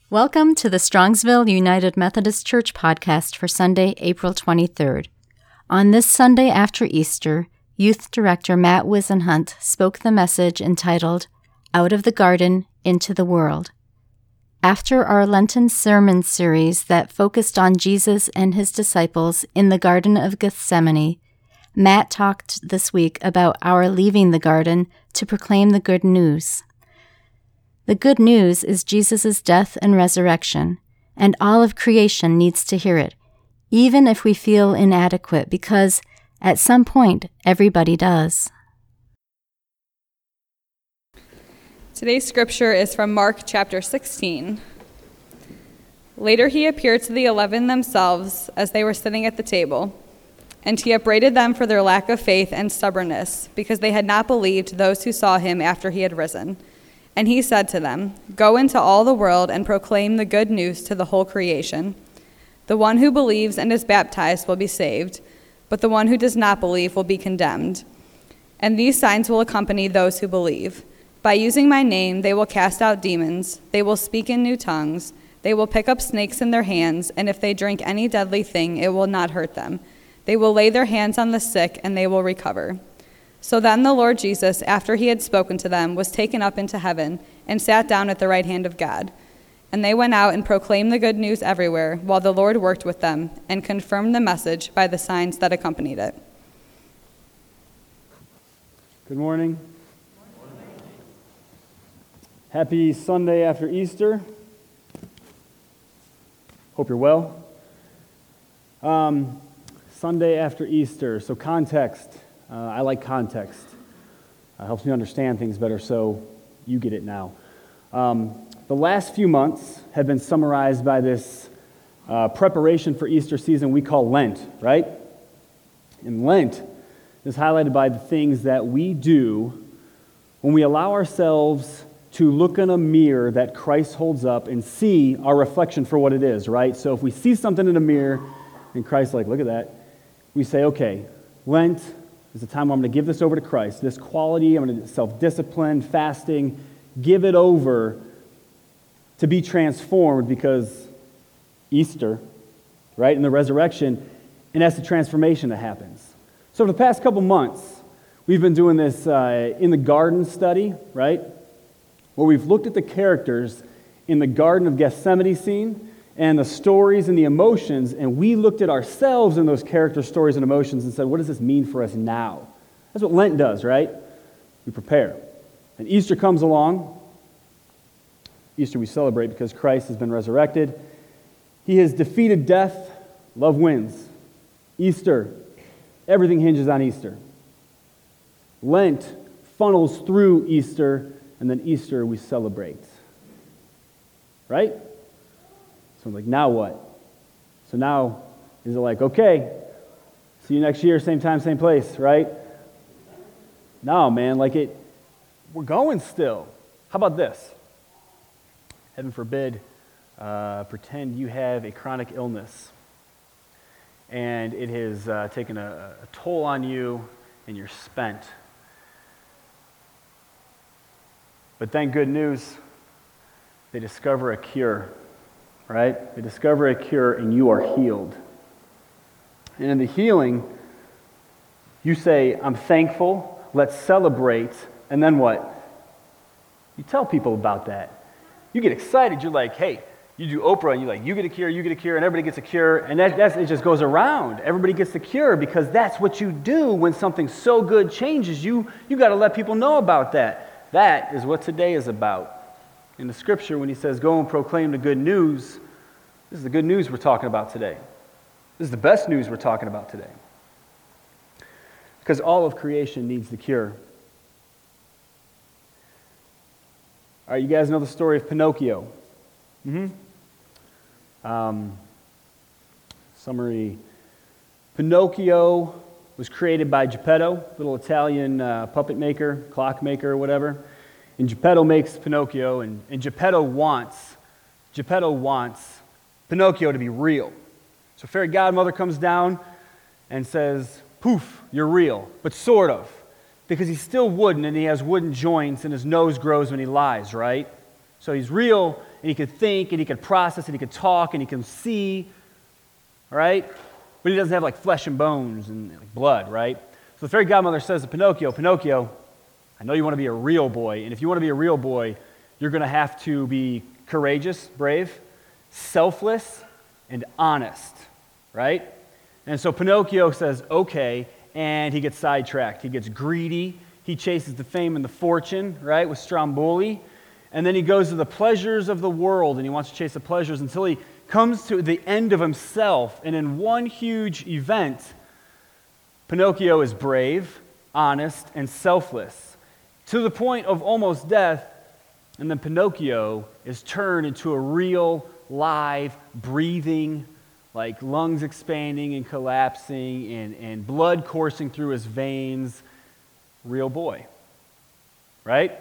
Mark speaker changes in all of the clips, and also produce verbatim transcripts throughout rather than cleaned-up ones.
Speaker 1: Welcome to the Strongsville United Methodist Church podcast for Sunday, April twenty-third. On this Sunday after Easter, Youth Director Matt Wisenhunt spoke the message entitled, Out of the Garden into the World. After our Lenten sermon series that focused on Jesus and his disciples in the Garden of Gethsemane, Matt talked this week about our leaving the garden to proclaim the good news. The good news is Jesus' death and resurrection, and all of creation needs to hear it, even if we feel inadequate, because at some point, everybody does.
Speaker 2: Today's scripture is from Mark chapter sixteen. Later he appeared to the eleven themselves as they were sitting at the table, and he upbraided them for their lack of faith and stubbornness, because they had not believed those who saw him after he had risen. And he said to them, Go into all the world and proclaim the good news to the whole creation. The one who believes and is baptized will be saved, but the one who does not believe will be condemned. And these signs will accompany those who believe. By using my name, they will cast out demons, they will speak in new tongues, they will pick up snakes in their hands, and if they drink any deadly thing, it will not hurt them. They will lay their hands on the sick, and they will recover. So then the Lord Jesus, after he had spoken to them, was taken up into heaven and sat down at the right hand of God. And they went out and proclaimed the good news everywhere, while the Lord worked with them and confirmed the message by the signs that accompanied it.
Speaker 3: Good morning. Happy Sunday after Easter. Hope you're well. Um, Sunday after Easter, so context. Uh, I like context. It helps me understand things better, so you get it now. Um, the last few months have been summarized by this uh, preparation for Easter season we call Lent, right? And Lent is highlighted by the things that we do when we allow ourselves to look in a mirror that Christ holds up and see our reflection for what it is, right? So if we see something in a mirror and Christ's like, look at that, we say, okay, Lent is a time where I'm going to give this over to Christ. This quality, I'm going to self-discipline, fasting, give it over to be transformed, because Easter, right, and the resurrection, and that's the transformation that happens. So for the past couple months, we've been doing this uh, in the garden study, right, where we've looked at the characters in the Garden of Gethsemane scene and the stories and the emotions, and we looked at ourselves in those character stories and emotions and said, what does this mean for us now? That's what Lent does, right? We prepare. And Easter comes along. Easter we celebrate because Christ has been resurrected. He has defeated death. Love wins. Easter, everything hinges on Easter. Lent funnels through Easter, and then Easter we celebrate. Right? So I'm like, now what? So now, is it like, okay, see you next year, same time, same place, right? No, man, like it, we're going still. How about this? Heaven forbid, uh, pretend you have a chronic illness and it has uh, taken a, a toll on you and you're spent. But then good news, they discover a cure. Right? They discover a cure and you are healed. And in the healing, you say, I'm thankful, let's celebrate, and then what? You tell people about that. You get excited, you're like, hey, you do Oprah, and you're like, you get a cure, you get a cure, and everybody gets a cure, and that that's, it just goes around. Everybody gets the cure because that's what you do when something so good changes you. You got to let people know about that. That is what today is about. In the scripture, when he says, go and proclaim the good news, this is the good news we're talking about today. This is the best news we're talking about today. Because all of creation needs the cure. All right, you guys know the story of Pinocchio. Mm-hmm. Um, summary. Pinocchio was created by Geppetto, little Italian uh, puppet maker, clock maker, whatever. And Geppetto makes Pinocchio, and, and Geppetto wants, Geppetto wants Pinocchio to be real. So fairy godmother comes down and says, poof, you're real, but sort of. Because he's still wooden and he has wooden joints and his nose grows when he lies, right? So he's real and he could think, and he could process, and he could talk, and he can see, right? But he doesn't have like flesh and bones and like blood, right? So the fairy godmother says to Pinocchio, Pinocchio, I know you want to be a real boy, and if you want to be a real boy, you're going to have to be courageous, brave, selfless, and honest, right? And so Pinocchio says, okay, and he gets sidetracked. He gets greedy. He chases the fame and the fortune, right, with Stromboli. And then he goes to the pleasures of the world, and he wants to chase the pleasures until he comes to the end of himself. And in one huge event, Pinocchio is brave, honest, and selfless, to the point of almost death. And then Pinocchio is turned into a real, live, breathing, like lungs expanding and collapsing and, and blood coursing through his veins, real boy, right?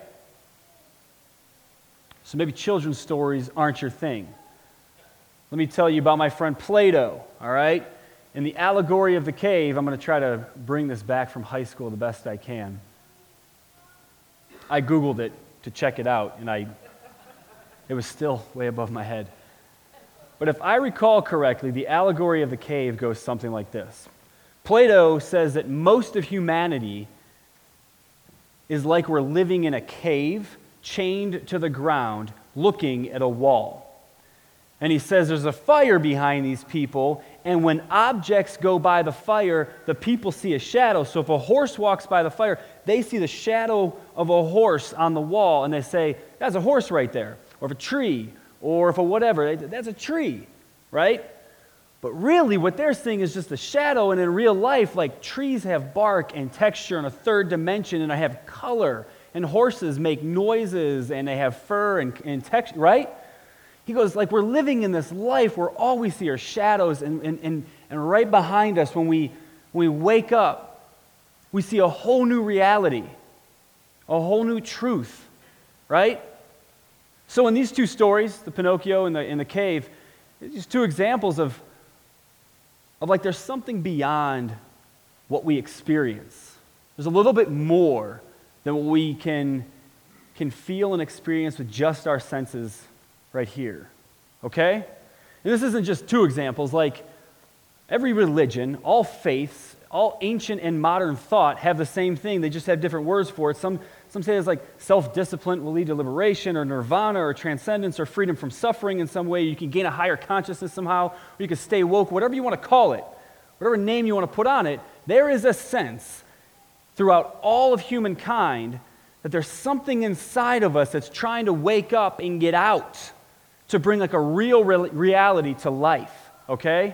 Speaker 3: So maybe children's stories aren't your thing. Let me tell you about my friend Plato, all right? In the allegory of the cave, I'm going to try to bring this back from high school the best I can. I Googled it to check it out, and I it was still way above my head. But if I recall correctly, the allegory of the cave goes something like this. Plato says that most of humanity is like we're living in a cave, chained to the ground, looking at a wall. And he says there's a fire behind these people, and when objects go by the fire, the people see a shadow. So if a horse walks by the fire, they see the shadow of a horse on the wall, and they say, that's a horse right there, or if a tree, or if a whatever, that's a tree, right? But really what they're seeing is just a shadow, and in real life, like trees have bark and texture and a third dimension, and I have color, and horses make noises, and they have fur and, and texture, right? He goes, like we're living in this life where all we see are shadows, and, and, and, and right behind us when we, when we wake up, we see a whole new reality, a whole new truth, right? So in these two stories, the Pinocchio and the, in the cave, it's just two examples of, of like there's something beyond what we experience. There's a little bit more than what we can, can feel and experience with just our senses right here, okay? And this isn't just two examples. Like every religion, all faiths, all ancient and modern thought have the same thing. They just have different words for it. Some Some say it's like self-discipline will lead to liberation or nirvana or transcendence or freedom from suffering in some way. You can gain a higher consciousness somehow, or you can stay woke, whatever you want to call it, whatever name you want to put on it. There is a sense throughout all of humankind that there's something inside of us that's trying to wake up and get out to bring like a real re- reality to life, okay?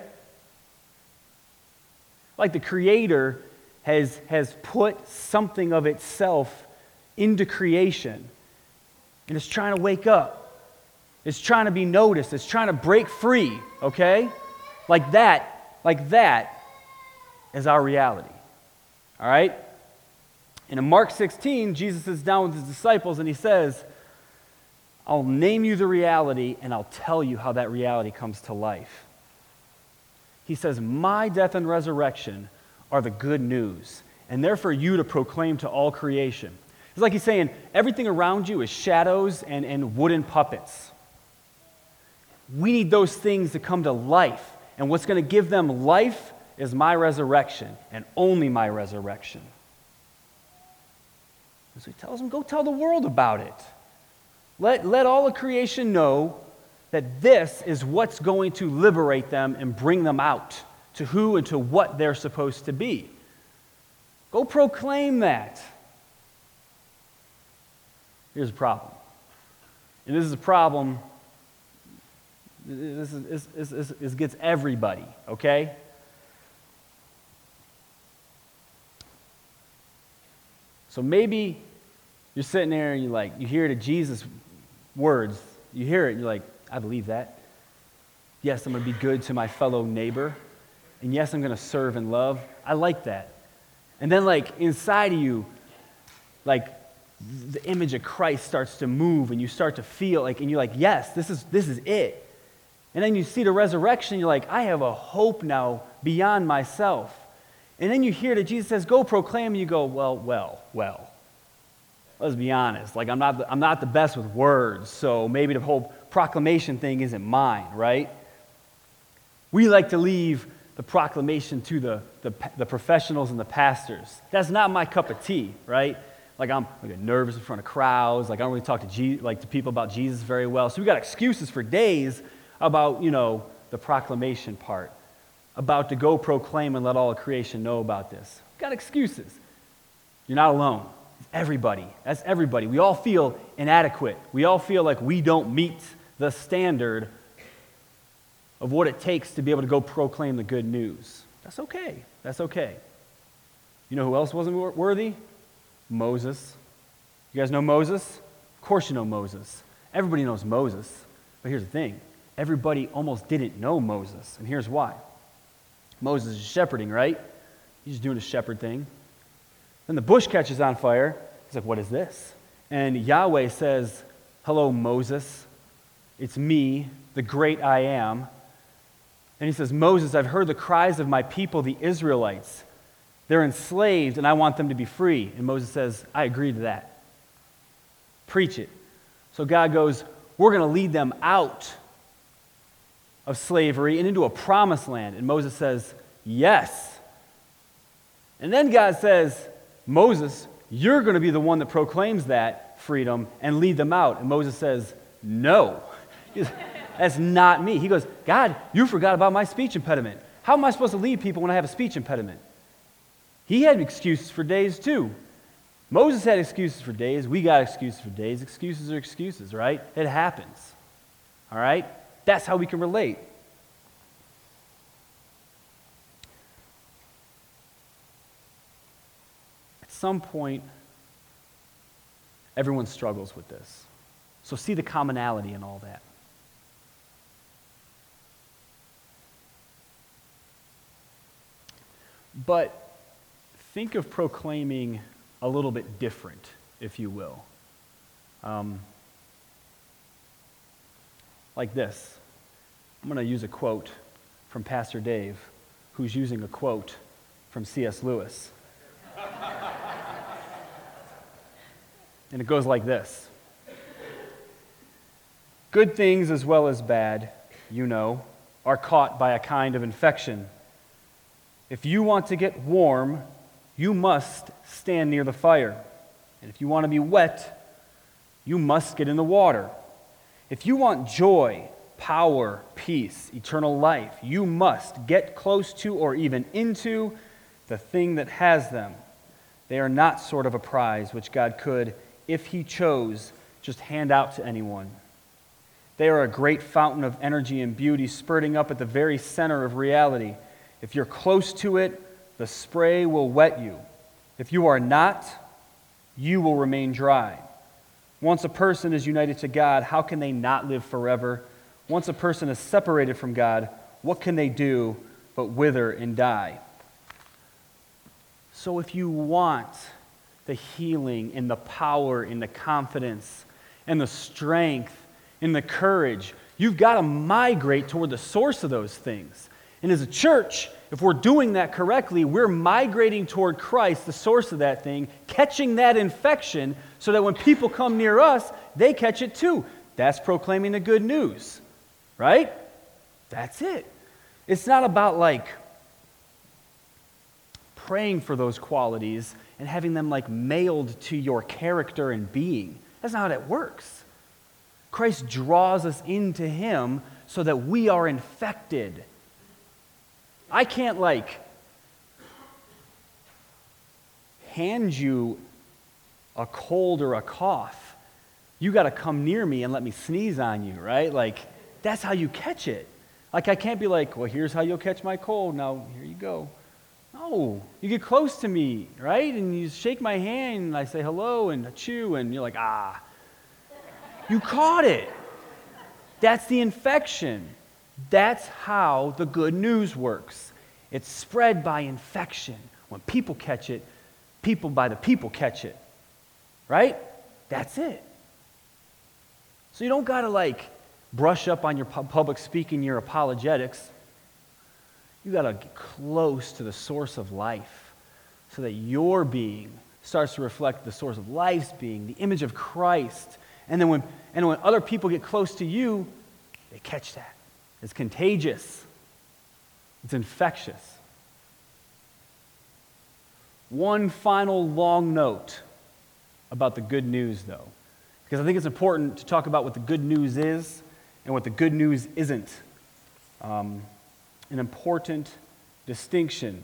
Speaker 3: Like the Creator has, has put something of itself into creation, and it's trying to wake up. It's trying to be noticed. It's trying to break free, okay? Like that, like that is our reality, all right? And in Mark sixteen, Jesus is down with his disciples, and he says, I'll name you the reality, and I'll tell you how that reality comes to life. He says, my death and resurrection are the good news, and they're for you to proclaim to all creation. It's like he's saying, everything around you is shadows and, and wooden puppets. We need those things to come to life. And what's going to give them life is my resurrection, and only my resurrection. And so he tells them, go tell the world about it. Let, let all of creation know that this is what's going to liberate them and bring them out to who and to what they're supposed to be. Go proclaim that. Here's a problem. And this is a problem, this, is, this, this, this gets everybody, okay? So maybe you're sitting there and you like, you hear the Jesus words, you hear it and you're like, I believe that. Yes, I'm going to be good to my fellow neighbor. And yes, I'm going to serve and love. I like that. And then like inside of you, like the image of Christ starts to move and you start to feel like, and you're like, yes, this is this is it. And then you see the resurrection, you're like, I have a hope now beyond myself. And then you hear that Jesus says, go proclaim, and you go, well, well, well. let's be honest. Like, I'm not the, I'm not the best with words, so maybe the whole proclamation thing isn't mine, right? We like to leave the proclamation to the, the, the professionals and the pastors. That's not my cup of tea, right? Like, I'm like, nervous in front of crowds. Like, I don't really talk to Je- like to people about Jesus very well. So we got excuses for days about, you know, the proclamation part, about to go proclaim and let all of creation know about this. We got excuses. You're not alone. It's everybody. That's everybody. We all feel inadequate. We all feel like we don't meet the standard of what it takes to be able to go proclaim the good news. That's okay. That's okay. You know who else wasn't wor- worthy? Moses. You guys know Moses? Of course you know Moses. Everybody knows Moses. But here's the thing. Everybody almost didn't know Moses. And here's why. Moses is shepherding, right? He's just doing a shepherd thing. Then the bush catches on fire. He's like, what is this? And Yahweh says, hello, Moses. It's me, the great I am. And he says, Moses, I've heard the cries of my people, the Israelites. They're enslaved, and I want them to be free. And Moses says, I agree to that. Preach it. So God goes, we're going to lead them out of slavery and into a promised land. And Moses says, yes. And then God says, Moses, you're going to be the one that proclaims that freedom and lead them out. And Moses says, no. That's not me. He goes, God, you forgot about my speech impediment. How am I supposed to lead people when I have a speech impediment? He had excuses for days too. Moses had excuses for days. We got excuses for days. Excuses are excuses, right? It happens. All right? That's how we can relate. At some point, everyone struggles with this. So see the commonality in all that. But think of proclaiming a little bit different, if you will. Um, like this. I'm going to use a quote from Pastor Dave, who's using a quote from C S Lewis. And it goes like this. Good things as well as bad, you know, are caught by a kind of infection. If you want to get warm, you must stand near the fire. And if you want to be wet, you must get in the water. If you want joy, power, peace, eternal life, you must get close to or even into the thing that has them. They are not sort of a prize which God could, if He chose, just hand out to anyone. They are a great fountain of energy and beauty spurting up at the very center of reality. If you're close to it, the spray will wet you. If you are not, you will remain dry. Once a person is united to God, how can they not live forever? Once a person is separated from God, what can they do but wither and die? So if you want the healing and the power and the confidence and the strength and the courage, you've got to migrate toward the source of those things. And as a church, if we're doing that correctly, we're migrating toward Christ, the source of that thing, catching that infection so that when people come near us, they catch it too. That's proclaiming the good news, right? That's it. It's not about like praying for those qualities and having them like mailed to your character and being. That's not how that works. Christ draws us into Him so that we are infected. I can't like hand you a cold or a cough. You got to come near me and let me sneeze on you, right? Like, that's how you catch it. Like, I can't be like, well, here's how you'll catch my cold. Now, here you go. No, you get close to me, right? And you shake my hand, and I say hello and chew, and you're like, ah. You caught it. That's the infection. That's how the good news works. It's spread by infection. When people catch it, people by the people catch it. Right? That's it. So you don't got to like brush up on your public speaking, your apologetics. You got to get close to the source of life so that your being starts to reflect the source of life's being, the image of Christ. And then when, and when other people get close to you, they catch that. It's contagious. It's infectious. One final long note about the good news, though, because I think it's important to talk about what the good news is and what the good news isn't. Um, an important distinction.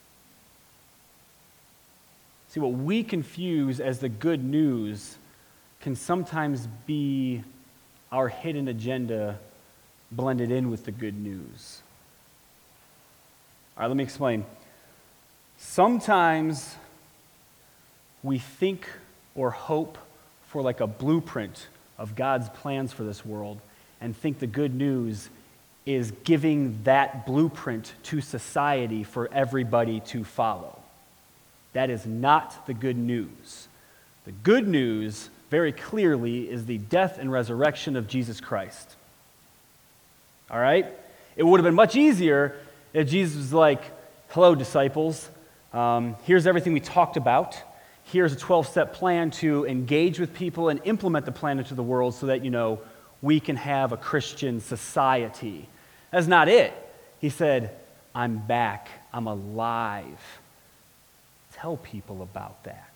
Speaker 3: See, what we confuse as the good news can sometimes be our hidden agenda blended in with the good news. All right, let me explain. Sometimes we think or hope for like a blueprint of God's plans for this world and think the good news is giving that blueprint to society for everybody to follow. That is not the good news. The good news, very clearly, is the death and resurrection of Jesus Christ. All right? It would have been much easier if Jesus was like, hello, disciples. Um, here's everything we talked about. Here's a twelve-step plan to engage with people and implement the plan into the world so that, you know, we can have a Christian society. That's not it. He said, I'm back. I'm alive. Tell people about that.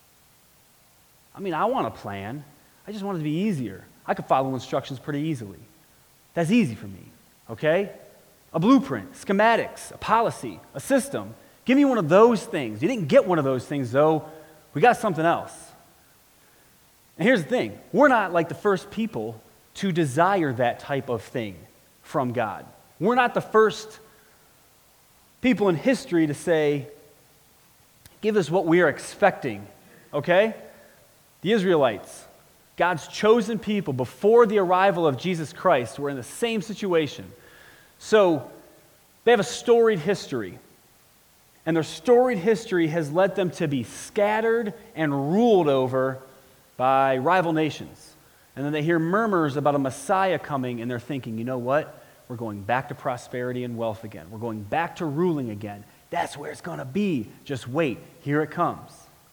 Speaker 3: I mean, I want a plan. I just want it to be easier. I could follow instructions pretty easily. That's easy for me, okay? A blueprint, schematics, a policy, a system. Give me one of those things. You didn't get one of those things, though. We got something else. And here's the thing. We're not like the first people to desire that type of thing from God. We're not the first people in history to say, give us what we are expecting, okay? The Israelites, God's chosen people before the arrival of Jesus Christ, were in the same situation. So they have a storied history. And their storied history has led them to be scattered and ruled over by rival nations. And then they hear murmurs about a Messiah coming, and they're thinking, you know what? We're going back to prosperity and wealth again. We're going back to ruling again. That's where it's going to be. Just wait. Here it comes.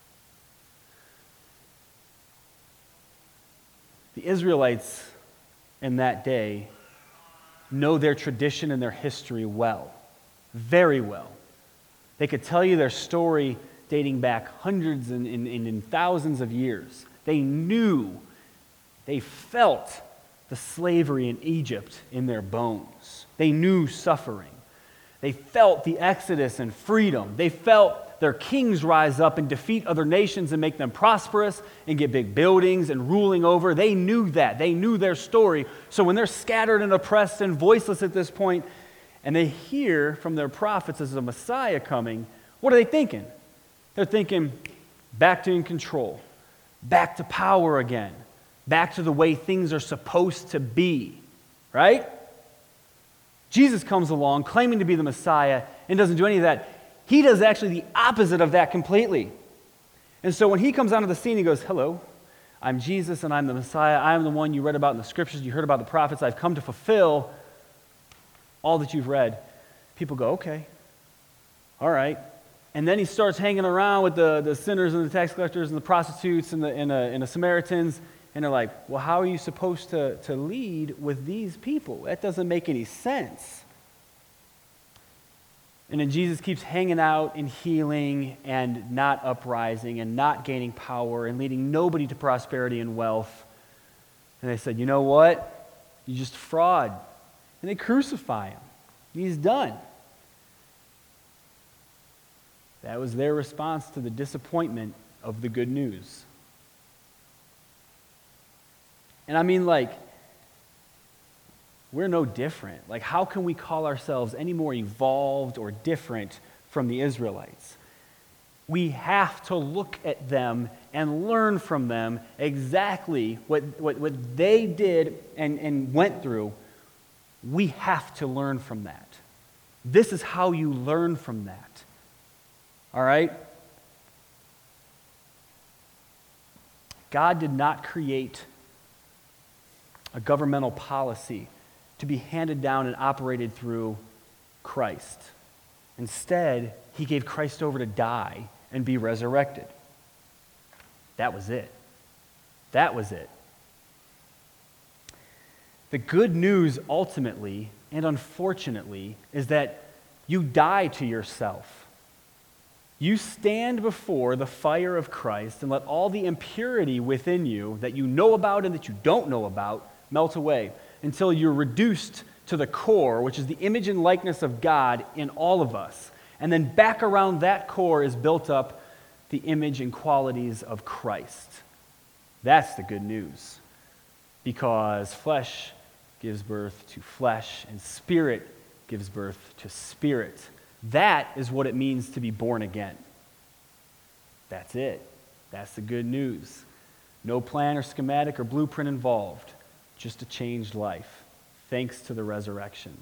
Speaker 3: The Israelites in that day know their tradition and their history well, very well. They could tell you their story dating back hundreds and, and, and thousands of years. They knew, they felt the slavery in Egypt in their bones. They knew suffering. They felt the exodus and freedom. They felt their kings rise up and defeat other nations and make them prosperous and get big buildings and ruling over. They knew that. They knew their story. So when they're scattered and oppressed and voiceless at this point, and they hear from their prophets as a Messiah coming, what are they thinking? They're thinking, back to in control, back to power again, back to the way things are supposed to be, right? Jesus comes along claiming to be the Messiah and doesn't do any of that. He does actually the opposite of that completely. And so when he comes onto the scene, he goes, hello, I'm Jesus and I'm the Messiah. I'm the one you read about in the scriptures. You heard about the prophets. I've come to fulfill all that you've read. People go, okay, all right. And then he starts hanging around with the, the sinners and the tax collectors and the prostitutes and the, and, the, and the Samaritans. And they're like, well, how are you supposed to, to lead with these people? That doesn't make any sense. And then Jesus keeps hanging out and healing and not uprising and not gaining power and leading nobody to prosperity and wealth. And they said, you know what? You're just a fraud. And they crucify him. He's done. That was their response to the disappointment of the good news. And I mean, like, we're no different. Like, how can we call ourselves any more evolved or different from the Israelites? We have to look at them and learn from them exactly what, what, what they did and, and went through. We have to learn from that. This is how you learn from that. All right? God did not create a governmental policy to be handed down and operated through Christ. Instead, he gave Christ over to die and be resurrected. That was it. That was it. The good news ultimately, and unfortunately, is that you die to yourself. You stand before the fire of Christ and let all the impurity within you that you know about and that you don't know about melt away until you're reduced to the core, which is the image and likeness of God in all of us. And then back around that core is built up the image and qualities of Christ. That's the good news. Because flesh gives birth to flesh, and spirit gives birth to spirit. That is what it means to be born again. That's it. That's the good news. No plan or schematic or blueprint involved, just a changed life, thanks to the resurrection.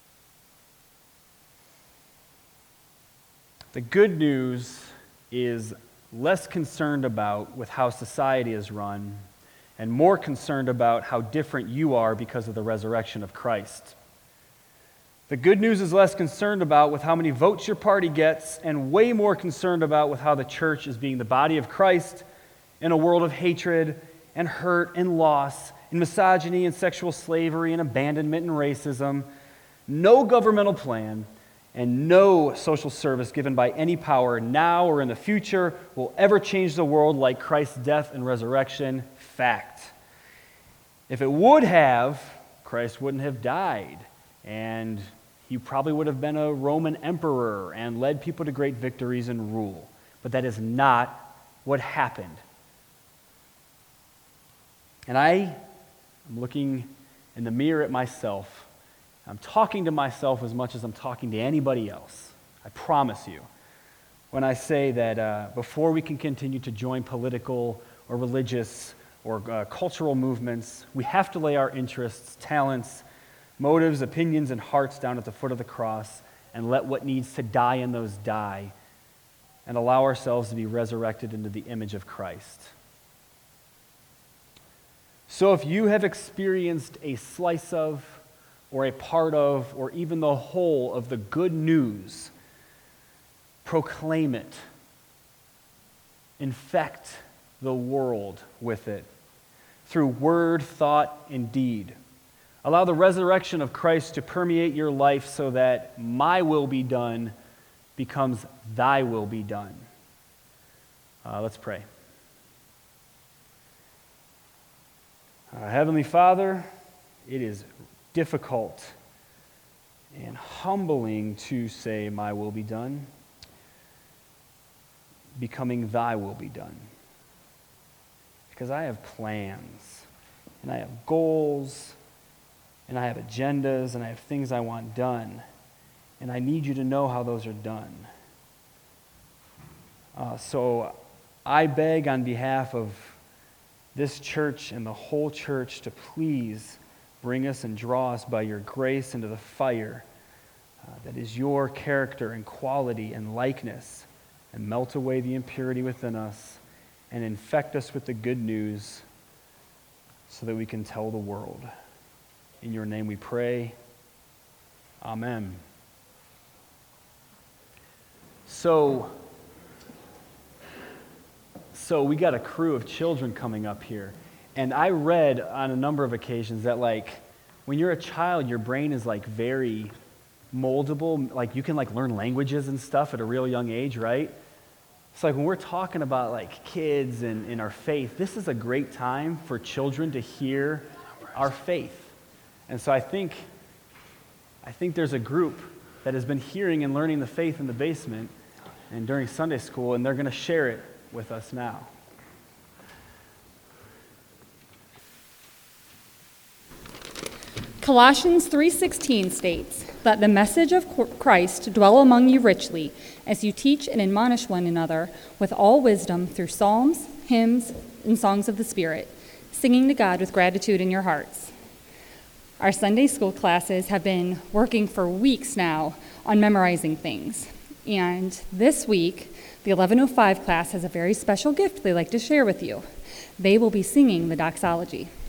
Speaker 3: The good news is less concerned about with how society is run and more concerned about how different you are because of the resurrection of Christ. The good news is less concerned about with how many votes your party gets and way more concerned about with how the church is being the body of Christ in a world of hatred and hurt and loss and misogyny and sexual slavery and abandonment and racism. No governmental plan and no social service given by any power now or in the future will ever change the world like Christ's death and resurrection. Fact. If it would have, Christ wouldn't have died, and he probably would have been a Roman emperor and led people to great victories and rule. But that is not what happened. And I am looking in the mirror at myself. I'm talking to myself as much as I'm talking to anybody else. I promise you. When I say that uh, before we can continue to join political or religious or uh, cultural movements, we have to lay our interests, talents, motives, opinions, and hearts down at the foot of the cross and let what needs to die in those die and allow ourselves to be resurrected into the image of Christ. So if you have experienced a slice of, or a part of, or even the whole of the good news, proclaim it. Infect the world with it through word, thought, and deed. Allow the resurrection of Christ to permeate your life so that my will be done becomes thy will be done. Uh, let's pray. Uh, Heavenly Father, it is difficult and humbling to say, my will be done, becoming thy will be done. Because I have plans, and I have goals, and I have agendas, and I have things I want done, and I need you to know how those are done. Uh, so I beg on behalf of this church and the whole church to please bring us and draw us by your grace into the fire uh, that is your character and quality and likeness, and melt away the impurity within us and infect us with the good news so that we can tell the world. In your name we pray. Amen. So, so we got a crew of children coming up here. And I read on a number of occasions that, like, when you're a child, your brain is, like, very moldable. Like, you can, like, learn languages and stuff at a real young age, right? It's like when we're talking about, like, kids and, and our faith, this is a great time for children to hear our faith. And so I think, I think there's a group that has been hearing and learning the faith in the basement and during Sunday school, and they're going to share it with us now.
Speaker 2: Colossians three sixteen states, "Let the message of Christ dwell among you richly, as you teach and admonish one another with all wisdom through psalms, hymns, and songs of the Spirit, singing to God with gratitude in your hearts." Our Sunday school classes have been working for weeks now on memorizing things. And this week, the eleven oh five class has a very special gift they'd like to share with you. They will be singing the doxology.